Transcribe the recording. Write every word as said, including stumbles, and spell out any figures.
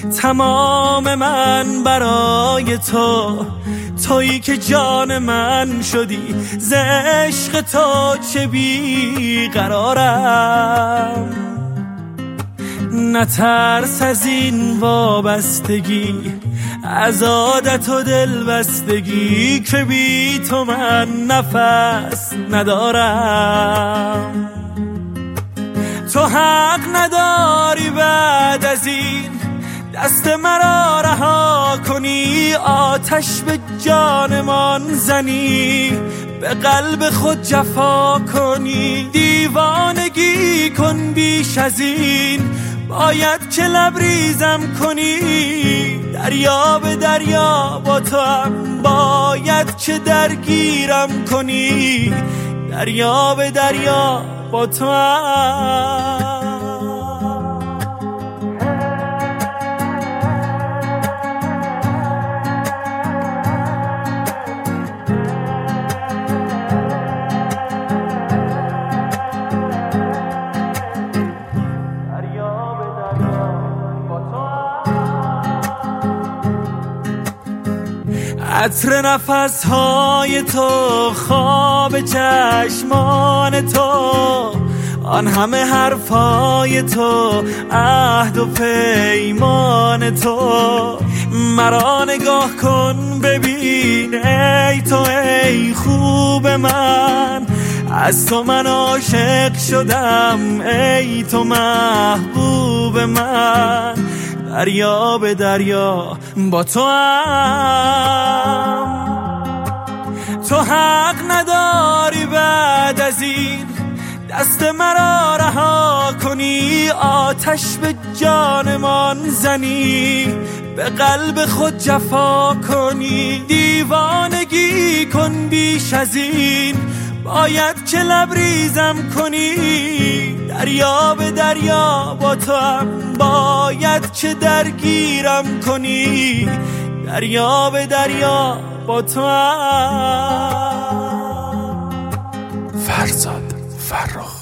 تمام من برای تو، تویی که جان من شدی، ز عشق تو چه بیقرارم. نترس از این وابستگی، از عادت و دلبستگی، که بی تو من نفس ندارم. تو حق نداری بعد از این دست مرا رها کنی، آتش به جانمان زنی، به قلب خود جفا کنی. دیوانگی کن بیش از این، باید که لبریزم کنی. دریا به دریا با تو هم باید که درگیرم کنی. دریا به دریا با تو هم. عطر نفسهای تو، خواب چشمان تو، آن همه حرفای تو، عهد و پیمان تو. مرا نگاه کن ببین ای تو، ای خوب من، از تو من عاشق شدم، ای تو محبوب من. دریا به دریا با تو هم. تو حق نداری بعد از این دست مرا رها کنی، آتش به جانمان زنی، به قلب خود جفا کنی. دیوانگی کن بیش از این، باید که لبریزم کنی. دریا به دریا با تو هم باید که درگیرم کنی. دریا به دریا با تو هم. فرزاد فرخ.